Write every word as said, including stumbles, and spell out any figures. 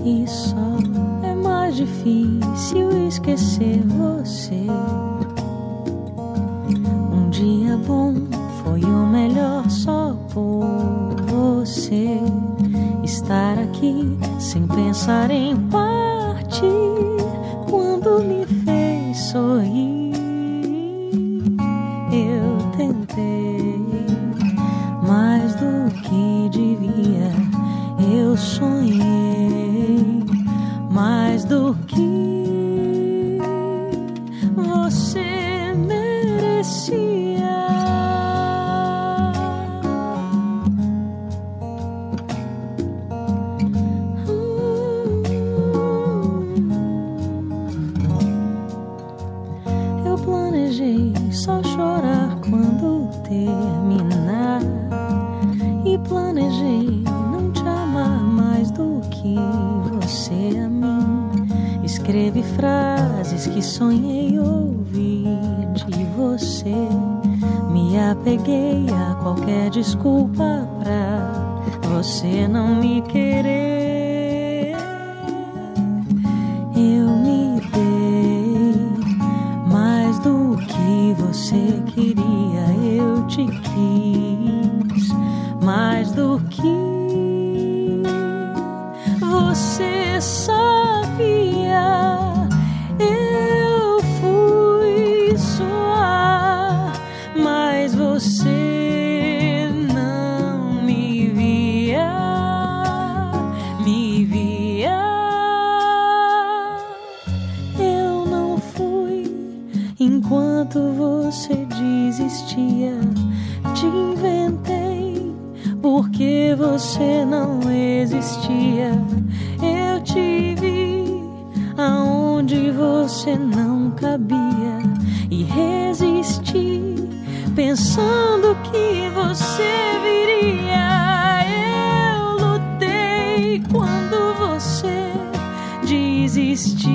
e só. É mais difícil esquecer você. Um dia bom foi o melhor só por você estar aqui sem pensar em partir quando me fez sorrir. Eu tentei mais do que devia, eu sonhei mais do que você merecia. Eu planejei só chorar quando terminar e planejei não te amar mais do que você a mim. Escrevi frases que sonhei ouvir de você. Me apeguei a qualquer desculpa pra você não me querer. Eu me dei mais do que você queria. Eu te quis mais do que você sabia. Eu fui sua, mas você não me via, me via. Eu não fui enquanto você desistia. Te inventei porque você não existia. Eu te vi aonde você não cabia e resisti pensando que você viria. Eu lutei quando você desistia.